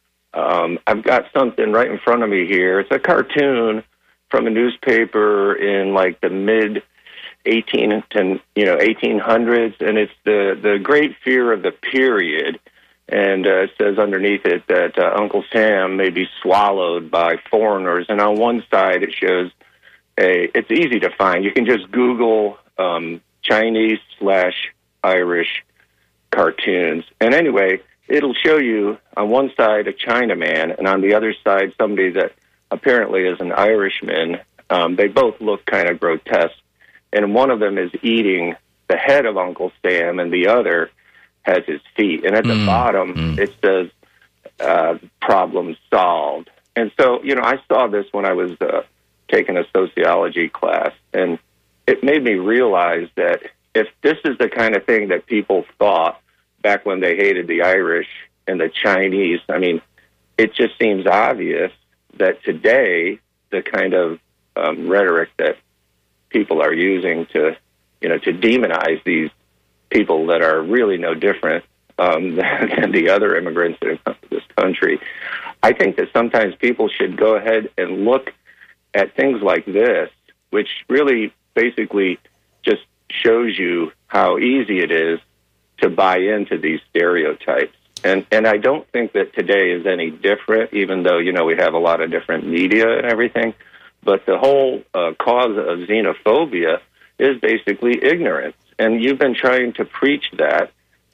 Um, I've got something right in front of me here. It's a cartoon from a newspaper in like the mid eighteen to you know eighteen hundreds, and it's the the great fear of the period. And uh, it says underneath it that uh, Uncle Sam may be swallowed by foreigners. And on one side, it shows a. It's easy to find. You can just Google um, Chinese slash Irish cartoons, and anyway, it'll show you on one side a Chinaman, and on the other side somebody that apparently is an Irishman. Um, they both look kind of grotesque, and one of them is eating the head of Uncle Sam, and the other has his feet. And at the Mm, bottom, mm. it says, uh, problem solved. And so, you know, I saw this when I was uh, taking a sociology class, and it made me realize that if this is the kind of thing that people thought back when they hated the Irish and the Chinese, I mean, it just seems obvious that today the kind of um, rhetoric that people are using to, you know, to demonize these people that are really no different um, than the other immigrants that have come to this country. I think that sometimes people should go ahead and look at things like this, which really basically just shows you how easy it is to buy into these stereotypes. And and I don't think that today is any different, even though, you know, we have a lot of different media and everything. But the whole uh, cause of xenophobia is basically ignorance. And you've been trying to preach that.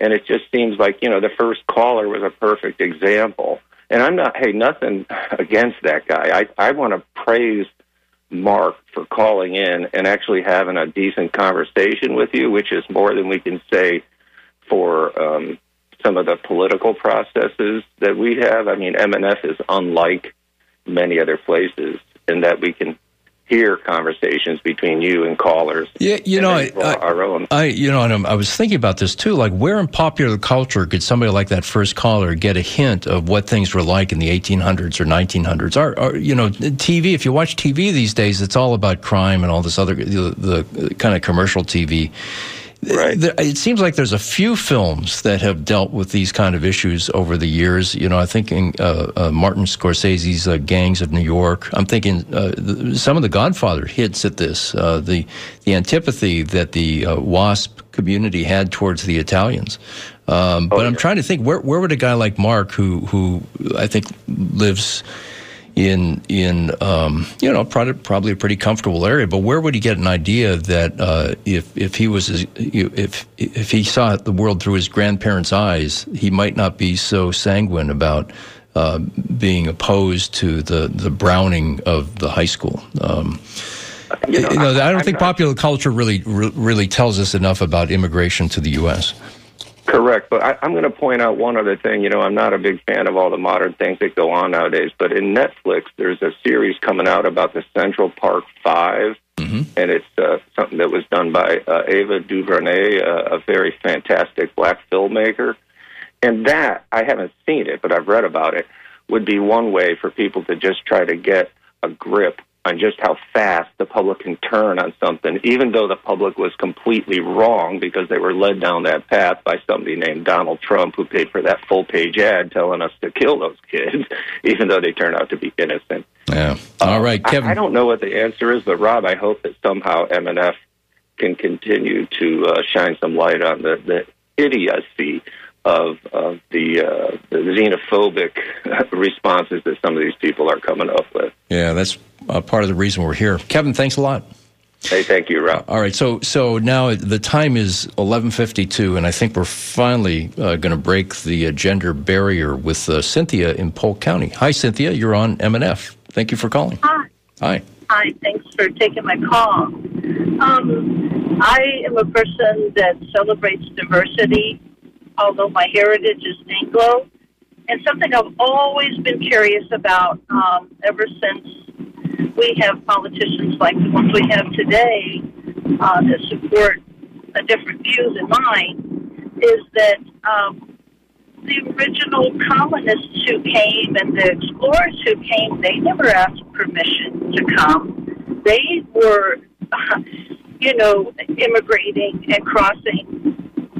And it just seems like, you know, the first caller was a perfect example. And I'm not, hey, nothing against that guy. I, I want to praise Mark for calling in and actually having a decent conversation with you, which is more than we can say for um, some of the political processes that we have. I mean, M N F is unlike many other places in that we can hear conversations between you and callers. Yeah, you know, I, I, our own. I, you know, and I was thinking about this too. Like, where in popular culture could somebody like that first caller get a hint of what things were like in the eighteen hundreds or nineteen hundreds? Or, or you know, T V. If you watch T V these days, it's all about crime and all this other the, the kind of commercial T V. Right. It seems like there's a few films that have dealt with these kind of issues over the years. You know, I think in uh, uh, Martin Scorsese's uh, Gangs of New York. I'm thinking uh, the, some of the Godfather hits at this. Uh, the the antipathy that the uh, WASP community had towards the Italians. Um, oh, but yeah. I'm trying to think where where would a guy like Mark, who who I think lives in in um, you know probably, probably a pretty comfortable area, but where would he get an idea that uh, if if he was if if he saw the world through his grandparents' eyes, he might not be so sanguine about uh, being opposed to the the Browning of the high school. Um, you know, you know, I don't I'm think popular culture really really tells us enough about immigration to the U S Correct, but I, I'm going to point out one other thing. You know, I'm not a big fan of all the modern things that go on nowadays, but in Netflix, there's a series coming out about the Central Park Five, mm-hmm. and it's uh, something that was done by uh, Ava DuVernay, uh, a very fantastic black filmmaker. And that, I haven't seen it, but I've read about it, would be one way for people to just try to get a grip on just how fast the public can turn on something, even though the public was completely wrong because they were led down that path by somebody named Donald Trump, who paid for that full-page ad telling us to kill those kids, even though they turned out to be innocent. Yeah. All right, Kevin. I, I don't know what the answer is, but, Rob, I hope that somehow M N F can continue to uh, shine some light on the, the idiocy of, of the, uh, the xenophobic responses that some of these people are coming up with. Yeah, that's uh, part of the reason we're here. Kevin, thanks a lot. Hey, thank you, Rob. All right, so so now the time is eleven fifty-two, and I think we're finally uh, going to break the uh, gender barrier with uh, Cynthia in Polk County. Hi, Cynthia. You're on M N F. Thank you for calling. Hi. Hi. Hi, thanks for taking my call. Um, I am a person that celebrates diversity, although my heritage is Anglo, and something I've always been curious about um, ever since we have politicians like the ones we have today uh, that support a different view than mine, is that um, the original colonists who came and the explorers who came, they never asked permission to come. They were, uh, you know, immigrating and crossing,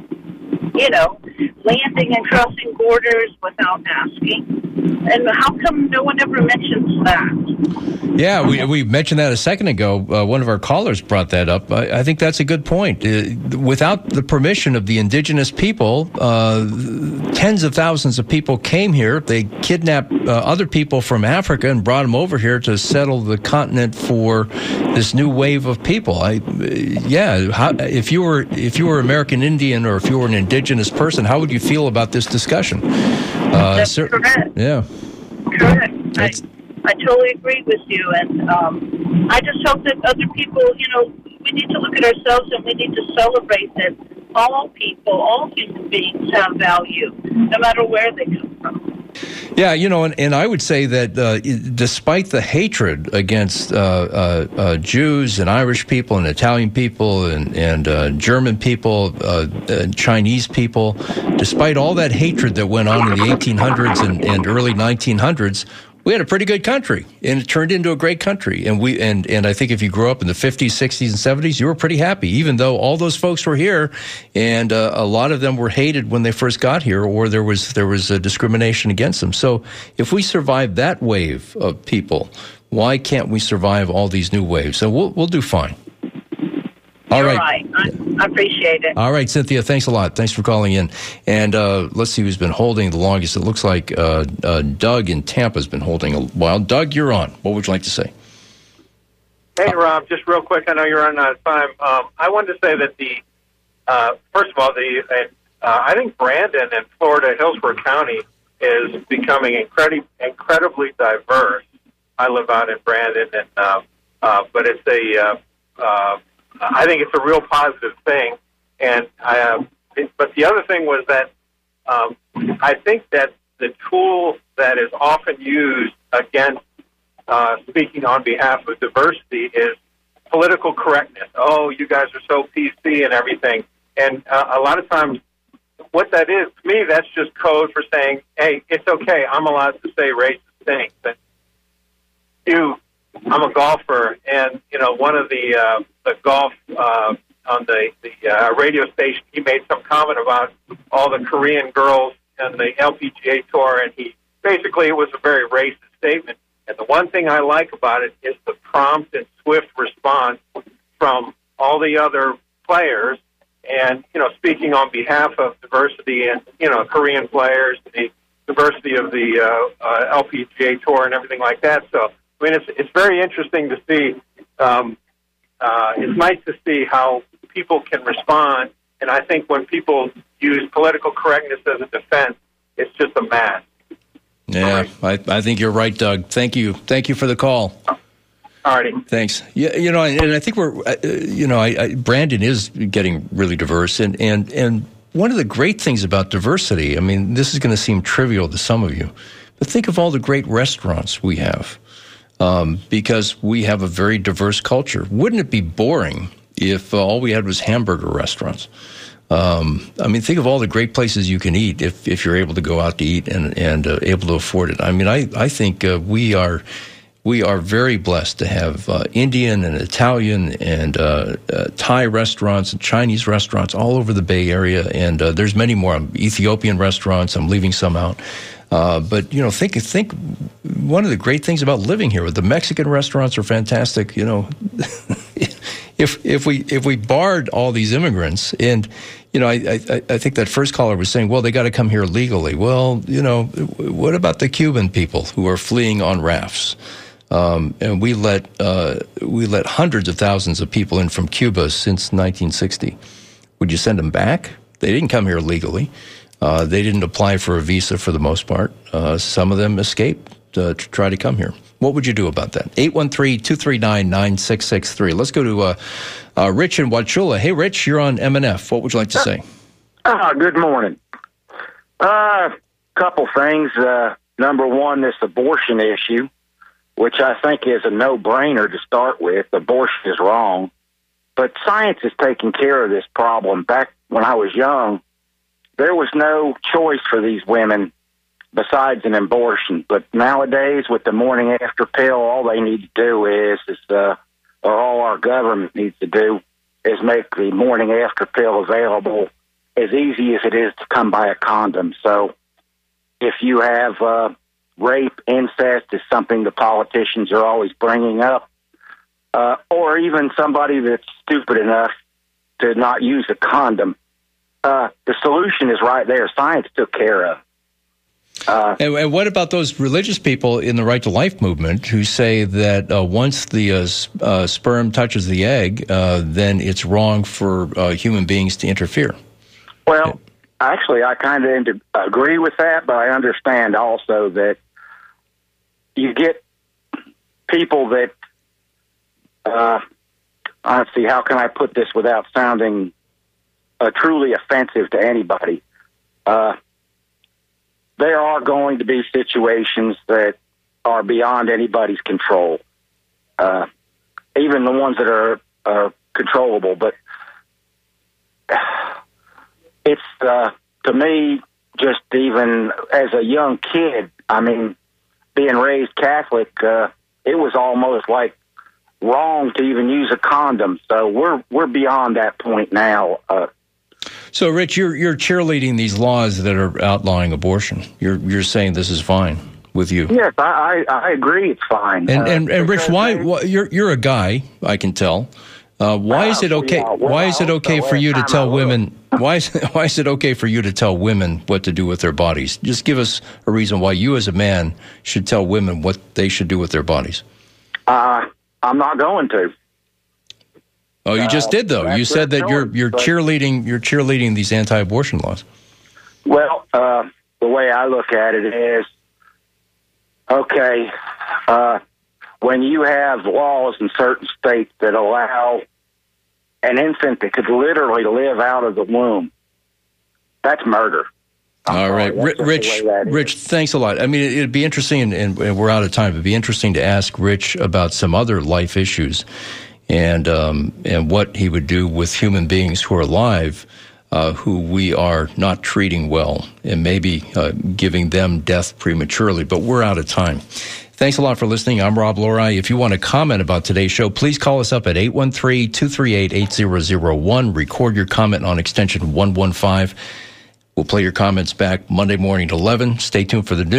you know, landing and crossing borders without asking. And how come no one ever mentions that? Yeah, we we mentioned that a second ago. Uh, one of our callers brought that up. I, I think that's a good point. Uh, without the permission of the indigenous people, uh, tens of thousands of people came here. They kidnapped uh, other people from Africa and brought them over here to settle the continent for this new wave of people. I, uh, yeah, how, if you were if you were American Indian or if you were an indigenous person, how would you feel about this discussion? Uh, That's cer- correct. Yeah. Correct. I, I totally agree with you, and um, I just hope that other people, you know, we need to look at ourselves and we need to celebrate that all people, all human beings have value, no matter where they come from. Yeah, you know, and, and I would say that uh, despite the hatred against uh, uh, uh, Jews and Irish people and Italian people and, and uh, German people, uh, uh, Chinese people, despite all that hatred that went on in the eighteen hundreds and, and early nineteen hundreds, we had a pretty good country, and it turned into a great country. And we and, and I think if you grew up in the fifties, sixties, and seventies, you were pretty happy, even though all those folks were here, and uh, a lot of them were hated when they first got here, or there was there was a discrimination against them. So if we survived that wave of people, why can't we survive all these new waves? So we'll we'll do fine. All You're right. right. I, I appreciate it. All right, Cynthia, thanks a lot. Thanks for calling in. And uh, let's see who's been holding the longest. It looks like uh, uh, Doug in Tampa has been holding a while. Doug, you're on. What would you like to say? Hey, Rob, just real quick. I know you're on out of time. Um, I wanted to say that the, uh, first of all, the uh, I think Brandon and Florida, Hillsborough County, is becoming incredi- incredibly diverse. I live out in Brandon, and uh, uh, but it's a, uh, uh, I think it's a real positive thing. And I, uh, it, but the other thing was that um, I think that the tool that is often used against uh, speaking on behalf of diversity is political correctness. Oh, you guys are so P C and everything. And uh, a lot of times, what that is, to me, that's just code for saying, hey, it's okay, I'm allowed to say racist things. And you, I'm a golfer, and, you know, one of the uh, the golf uh, on the, the uh, radio station, he made some comment about all the Korean girls and the L P G A Tour, and he basically, it was a very racist statement. And the one thing I like about it is the prompt and swift response from all the other players. And, you know, speaking on behalf of diversity and, you know, Korean players, the diversity of the uh, uh, L P G A Tour and everything like that. So, I mean, it's it's very interesting to see. Um, uh, it's nice to see how people can respond. And I think when people use political correctness as a defense, it's just a mask. Yeah, I, I think you're right, Doug. Thank you. Thank you for the call. All righty. Thanks. Yeah, you know, and I think we're, uh, you know, I, I, Brandon is getting really diverse, and, and, and one of the great things about diversity, I mean, this is going to seem trivial to some of you, but think of all the great restaurants we have, um, because we have a very diverse culture. Wouldn't it be boring if uh, all we had was hamburger restaurants? Um, I mean, think of all the great places you can eat if, if you're able to go out to eat and, and uh, able to afford it. I mean, I, I think uh, we are... We are very blessed to have uh, Indian and Italian and uh, uh, Thai restaurants and Chinese restaurants all over the Bay Area, and uh, there's many more. Ethiopian restaurants, I'm leaving some out. Uh, but, you know, think think one of the great things about living here, the Mexican restaurants are fantastic. You know, if if we if we barred all these immigrants, and, you know, I, I, I think that first caller was saying, well, they got to come here legally. Well, you know, what about the Cuban people who are fleeing on rafts? Um, and we let uh, we let hundreds of thousands of people in from Cuba since nineteen sixty. Would you send them back? They didn't come here legally. Uh, they didn't apply for a visa for the most part. Uh, some of them escaped uh, to try to come here. What would you do about that? eight one three, two three nine, nine six six three. Let's go to uh, uh, Rich in Wauchula. Hey, Rich, you're on M N F. What would you like to say? Uh, good morning. A uh, couple things. Uh, number one, this abortion issue, which I think is a no-brainer to start with. Abortion is wrong. But science is taking care of this problem. Back when I was young, there was no choice for these women besides an abortion. But nowadays, with the morning after pill, all they need to do is, is uh, or all our government needs to do, is make the morning after pill available as easy as it is to come by a condom. So if you have... Uh, rape, incest is something the politicians are always bringing up, uh, or even somebody that's stupid enough to not use a condom. Uh, the solution is right there. Science took care of. Uh, and, and what about those religious people in the Right to Life movement who say that uh, once the uh, uh, sperm touches the egg, uh, then it's wrong for uh, human beings to interfere? Well, actually, I kind of agree with that, but I understand also that you get people that, uh, let's see, how can I put this without sounding uh, truly offensive to anybody? Uh, there are going to be situations that are beyond anybody's control, uh, even the ones that are, are controllable, but it's, uh, to me, just even as a young kid, I mean, being raised Catholic, uh, it was almost like wrong to even use a condom. So we're we're beyond that point now. Uh, so, Rich, you're you're cheerleading these laws that are outlawing abortion. You're you're saying this is fine with you. Yes, I I, I agree. It's fine. And uh, and, and Rich, why, why you're you're a guy? I can tell. Uh, why is it okay? Why is it okay for you to tell women? Why is why is it okay for you to tell women what to do with their bodies? Just give us a reason why you, as a man, should tell women what they should do with their bodies. Uh, I'm not going to. Oh, you just Uh, did though. that's You said their that you're choice, you're but- cheerleading you're cheerleading these anti-abortion laws. Well, uh, the way I look at it is, okay, uh, when you have laws in certain states that allow an infant that could literally live out of the womb, that's murder. All right, that's Ri- just the Rich. way that is. Rich, thanks a lot. I mean, it'd be interesting, and, and we're out of time. It'd be interesting to ask Rich about some other life issues, and um, and what he would do with human beings who are alive, uh, who we are not treating well, and maybe uh, giving them death prematurely. But we're out of time. Thanks a lot for listening. I'm Rob Lori. If you want to comment about today's show, please call us up at eight one three, two three eight, eight zero zero one. Record your comment on extension one one five. We'll play your comments back Monday morning at eleven. Stay tuned for the news.